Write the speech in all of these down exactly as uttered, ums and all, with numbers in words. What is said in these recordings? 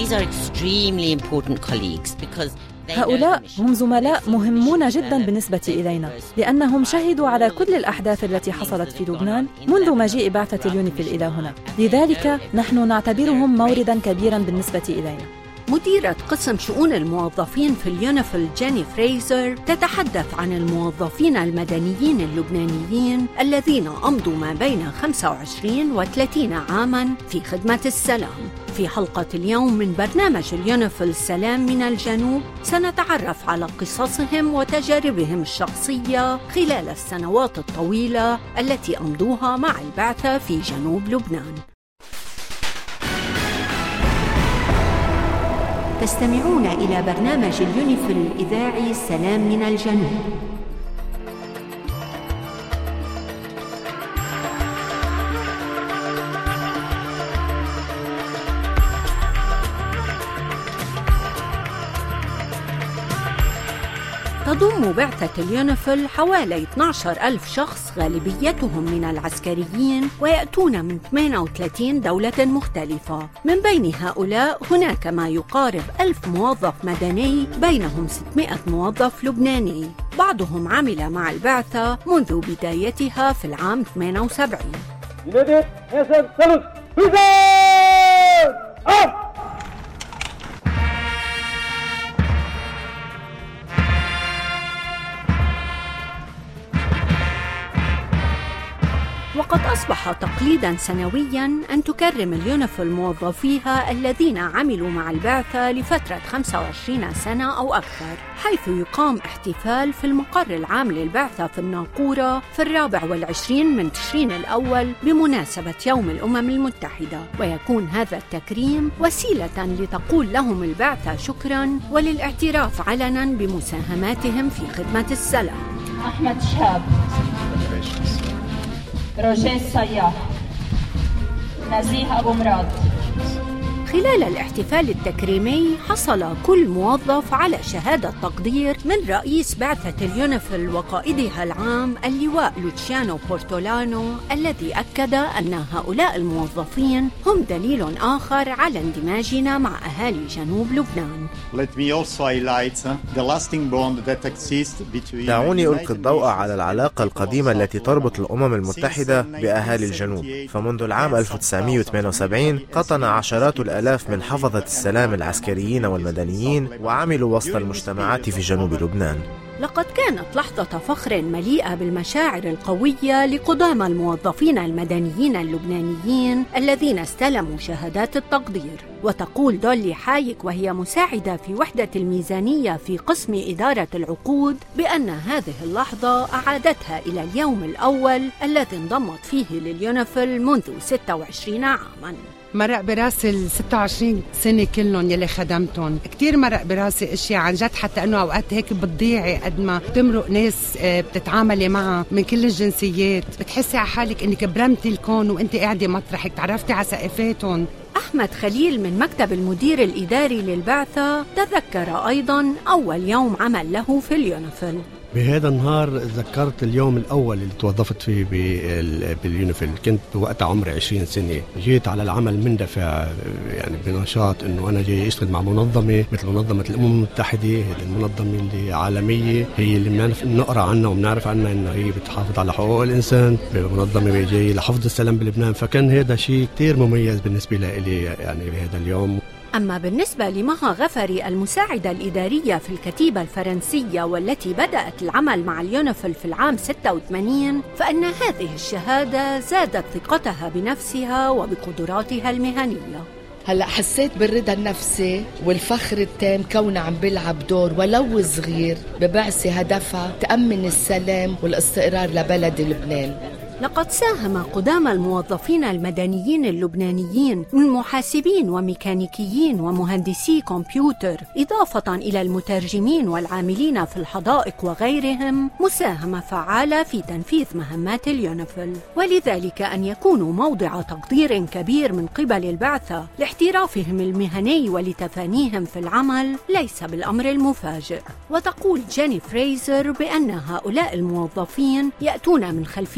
These are extremely important colleagues because هؤلاء هم زملاء مهمون جداً بالنسبة إلينا لأنهم شهدوا على كل الأحداث التي حصلت في لبنان منذ مجيء بعثة اليونيفيل إلى هنا. لذلك نحن نعتبرهم مورداً كبيراً بالنسبة إلينا. مديرة قسم شؤون الموظفين في اليونيفيل جيني فريزر تتحدث عن الموظفين المدنيين اللبنانيين الذين أمضوا ما بين خمسة وعشرين وثلاثين عاماً في خدمة السلام. في حلقة اليوم من برنامج اليونيفيل سلام من الجنوب سنتعرف على قصصهم وتجاربهم الشخصية خلال السنوات الطويلة التي أمضوها مع البعثة في جنوب لبنان. تستمعون إلى برنامج اليونيفيل الإذاعي سلام من الجنوب. تضم بعثة اليونيفيل حوالي اثني عشر ألف شخص غالبيتهم من العسكريين ويأتون من ثمانية وثلاثين دولة مختلفة. من بين هؤلاء هناك ما يقارب ألف موظف مدني بينهم ستمائة موظف لبناني. بعضهم عمل مع البعثة منذ بدايتها في العام ثمانية وسبعين. وقد أصبح تقليداً سنوياً أن تكرم اليونيفيل موظفيها الذين عملوا مع البعثة لفترة خمسة وعشرين سنة أو أكثر، حيث يقام احتفال في المقر العام للبعثة في الناقورة في الرابع والعشرين من تشرين الأول بمناسبة يوم الأمم المتحدة، ويكون هذا التكريم وسيلة لتقول لهم البعثة شكراً وللاعتراف علناً بمساهماتهم في خدمة السلام. أحمد شهاب، روجيه الصياح، نزيه أبو مراد. خلال الاحتفال التكريمي حصل كل موظف على شهادة تقدير من رئيس بعثة اليونيفيل وقائدها العام اللواء لوتشيانو بورتولانو، الذي أكد أن هؤلاء الموظفين هم دليل آخر على اندماجنا مع أهالي جنوب لبنان. دعوني ألقي الضوء على العلاقة القديمة التي تربط الأمم المتحدة بأهالي الجنوب. فمنذ العام ألف وتسعمائة وثمانية وسبعين قطن عشرات الآلاف من حفظة السلام العسكريين والمدنيين وعملوا وسط المجتمعات في جنوب لبنان. لقد كانت لحظة فخر مليئة بالمشاعر القوية لقدامى الموظفين المدنيين اللبنانيين الذين استلموا شهادات التقدير. وتقول دولي حايك وهي مساعدة في وحدة الميزانية في قسم إدارة العقود بأن هذه اللحظة أعادتها إلى اليوم الأول الذي انضمت فيه لليونيفيل منذ ستة وعشرين عاماً. مرق براسي ال ستة وعشرين سنة كلهم يلي خدمتهم. كتير مرق براسي اشياء عن جد، حتى انه اوقات هيك بتضيعي قد ما تمرق ناس بتتعاملي معها من كل الجنسيات، بتحسي على حالك انك برمتي الكون وانت قاعدة مطرحك، تعرفتي على سقفاتهم. أحمد خليل من مكتب المدير الإداري للبعثة تذكر أيضاً أول يوم عمل له في اليونيفيل. بهذا النهار ذكرت اليوم الأول اللي توظفت فيه باليونيفيل. كنت وقتها عمري عشرين سنة. جيت على العمل مندفع يعني بنشاط إنه أنا جاي أشتغل مع منظمة مثل منظمة الأمم المتحدة. هذه المنظمة اللي عالمية، هي اللي بنعرف نقرأ عنها وبنعرف عنها إنه هي بتحافظ على حقوق الإنسان، منظمة جاي لحفظ السلام بلبنان. فكان هذا شيء كتير مميز بالنسبة لي يعني بهذا اليوم. أما بالنسبة لمها غفري المساعدة الإدارية في الكتيبة الفرنسية والتي بدأت العمل مع اليونيفيل في العام ستة وثمانين، فإن هذه الشهادة زادت ثقتها بنفسها وبقدراتها المهنية. هلأ حسيت بالرضا النفسي والفخر التام كونه عم بيلعب دور ولو صغير ببعثة هدفها تأمن السلام والاستقرار لبلد لبنان. لقد ساهم قدامى الموظفين المدنيين اللبنانيين من محاسبين وميكانيكيين ومهندسي كمبيوتر، إضافة إلى المترجمين والعاملين في الحدائق وغيرهم، مساهمة فعالة في تنفيذ مهمات اليونيفيل. ولذلك أن يكونوا موضع تقدير كبير من قبل البعثة لاحترافهم المهني ولتفانيهم في العمل ليس بالأمر المفاجئ. وتقول جيني فريزر بأن هؤلاء الموظفين يأتون من خلفيات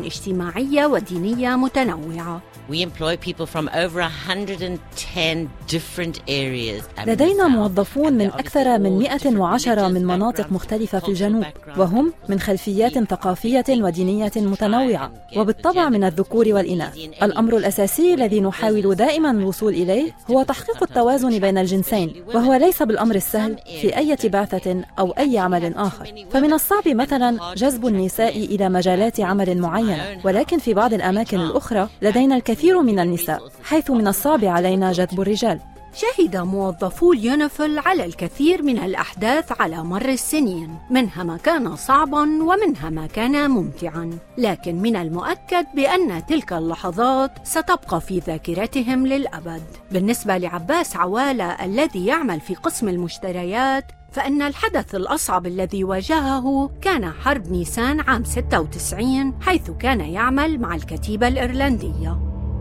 اجتماعية ودينية متنوعة. We employ people from over one hundred ten different areas. لدينا موظفون من أكثر من مئة وعشرة من مناطق مختلفة في الجنوب، وهم من خلفيات ثقافية ودينية متنوعة، وبالطبع من الذكور والإناث. الأمر الأساسي الذي نحاول دائما الوصول إليه هو تحقيق التوازن بين الجنسين، وهو ليس بالأمر السهل في أي بعثة أو أي عمل آخر. فمن الصعب مثلا جذب النساء إلى مجالات عمل معينة، ولكن في بعض الأماكن الأخرى لدينا الكثير من النساء، حيث من الصعب علينا جذب الرجال. شهد موظفو اليونيفيل على الكثير من الأحداث على مر السنين، منها ما كان صعباً ومنها ما كان ممتعاً، لكن من المؤكد بأن تلك اللحظات ستبقى في ذاكرتهم للأبد. بالنسبة لعباس عوالة الذي يعمل في قسم المشتريات، فإن الحدث الأصعب الذي واجهه كان حرب نيسان عام ستة وتسعين، حيث كان يعمل مع الكتيبة الإيرلندية.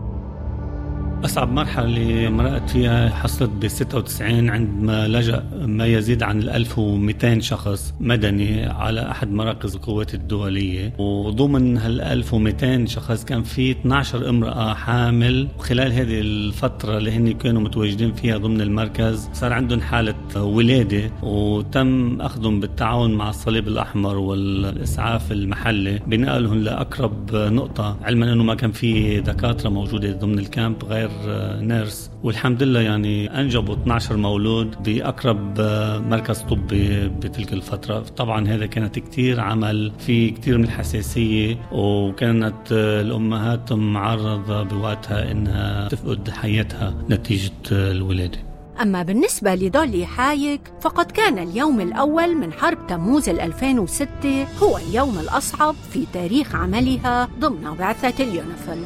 أصعب مرحلة مرقت فيها حصلت ب ستة وتسعين، عندما لجأ ما يزيد عن ألف ومئتين شخص مدني على أحد مراكز القوات الدولية، وضمن هال ألف ومئتين شخص كان في اثنتي عشرة امرأة حامل. وخلال هذه الفترة اللي هن كانوا متواجدين فيها ضمن المركز صار عندهم حالة ولادة، وتم أخذهم بالتعاون مع الصليب الأحمر والإسعاف المحلي بنقلهم لأقرب نقطة، علما أنه ما كان في دكاترة موجودة ضمن الكامب غير نيرس. والحمد لله يعني أنجبوا اثني عشر مولود بأقرب مركز طبي بتلك الفترة. طبعا هذا كانت كتير عمل في كتير من الحساسية، وكانت الأمهات معرضة بوقتها إنها تفقد حياتها نتيجة الولادة. أما بالنسبة لدولي حايك، فقد كان اليوم الأول من حرب تموز ألفين وستة هو اليوم الأصعب في تاريخ عملها ضمن بعثة اليونيفيل.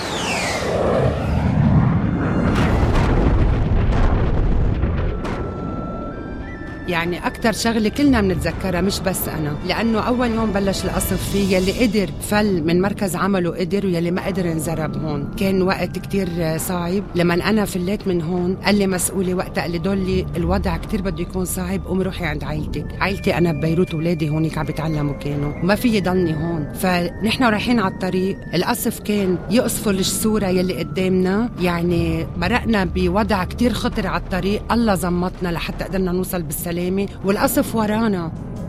يعني أكتر شغلة كلنا بنتذكرها مش بس أنا، لأنه أول يوم بلش القصف فيه يلي قدر فل من مركز عمله قدر، ويلي ما قدر انزرب هون. كان وقت كتير صعب. لما أنا فليت من هون قال لي مسؤولي وقتها، قال لي دولي الوضع كتير بده يكون صعب، قومي روحي عند عائلتك. عائلتي أنا ببيروت، ولادي هونيك عم بيتعلموا كانوا، وما في يضلني هون. فنحن رايحين على الطريق، القصف كان يقصفوا الصورة يلي قدامنا، يعني مرقنا بوضع كتير خطر على الطريق. الله زمتنا لحتى قدرنا نوصل بالسلام، والقصف ورانا.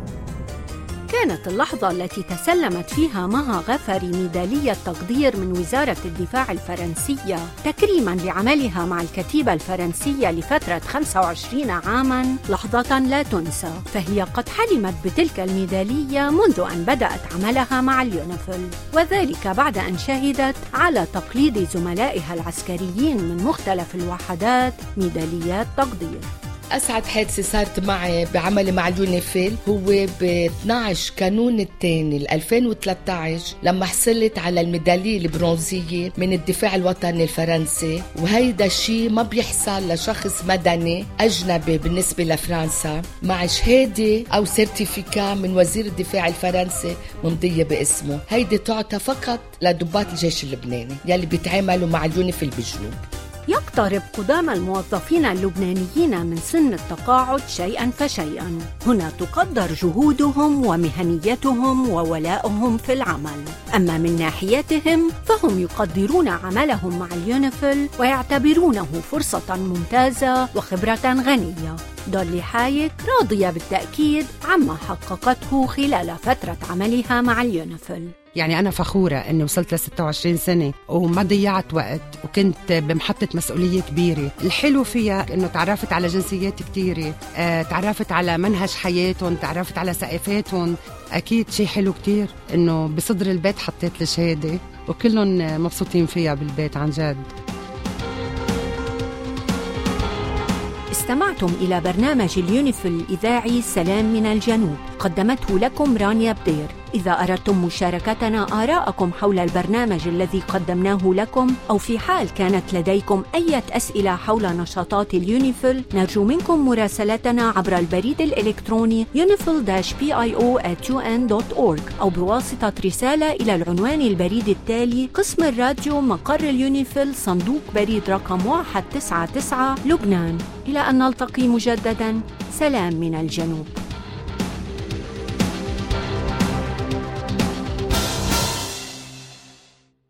كانت اللحظة التي تسلمت فيها مها غفري ميدالية تقدير من وزارة الدفاع الفرنسية تكريماً لعملها مع الكتيبة الفرنسية لفترة خمسة وعشرين عاماً لحظة لا تنسى، فهي قد حلمت بتلك الميدالية منذ أن بدأت عملها مع اليونيفيل، وذلك بعد أن شهدت على تقليد زملائها العسكريين من مختلف الوحدات ميداليات تقدير. أسعد حادثة صارت معي بعملي مع اليونيفيل هو ب اثني عشر كانون الثاني ألفين وثلاثة عشر، لما حصلت على الميدالية البرونزية من الدفاع الوطني الفرنسي. وهيدا الشيء ما بيحصل لشخص مدني أجنبي بالنسبة لفرنسا مع شهادة أو سيرتيفيكا من وزير الدفاع الفرنسي ممضية باسمه. هيدي تعطى فقط لضباط الجيش اللبناني يلي بيتعاملوا مع اليونيفيل بالجنوب. يقترب قدام الموظفين اللبنانيين من سن التقاعد شيئاً فشيئاً. هنا تقدر جهودهم ومهنيتهم وولائهم في العمل. أما من ناحيتهم فهم يقدرون عملهم مع اليونيفيل ويعتبرونه فرصة ممتازة وخبرة غنية. دولي حايك راضية بالتأكيد عما حققته خلال فترة عملها مع اليونيفيل. يعني أنا فخورة أني وصلت ل ستة وعشرين سنة وما ضيعت وقت، وكنت بمحطة مسؤولية كبيرة. الحلو فيها أنه تعرفت على جنسيات كتيرة، آه، تعرفت على منهج حياتهم، تعرفت على ثقافاتهم. أكيد شيء حلو كتير أنه بصدر البيت حطيت الشهادة، وكلهم مبسوطين فيها بالبيت عن جد. استمعتم إلى برنامج اليونيفيل الإذاعي سلام من الجنوب، قدمته لكم رانيا بدير. إذا أردتم مشاركتنا آراءكم حول البرنامج الذي قدمناه لكم، أو في حال كانت لديكم أي أسئلة حول نشاطات اليونيفيل، نرجو منكم مراسلتنا عبر البريد الإلكتروني يونيفيل بي آي أو آت يو إن دوت أورج، أو بواسطة رسالة إلى العنوان البريد التالي: قسم الراديو، مقر اليونيفيل، صندوق بريد رقم واحد تسعة تسعة، لبنان. إلى أن نلتقي مجدداً، سلام من الجنوب.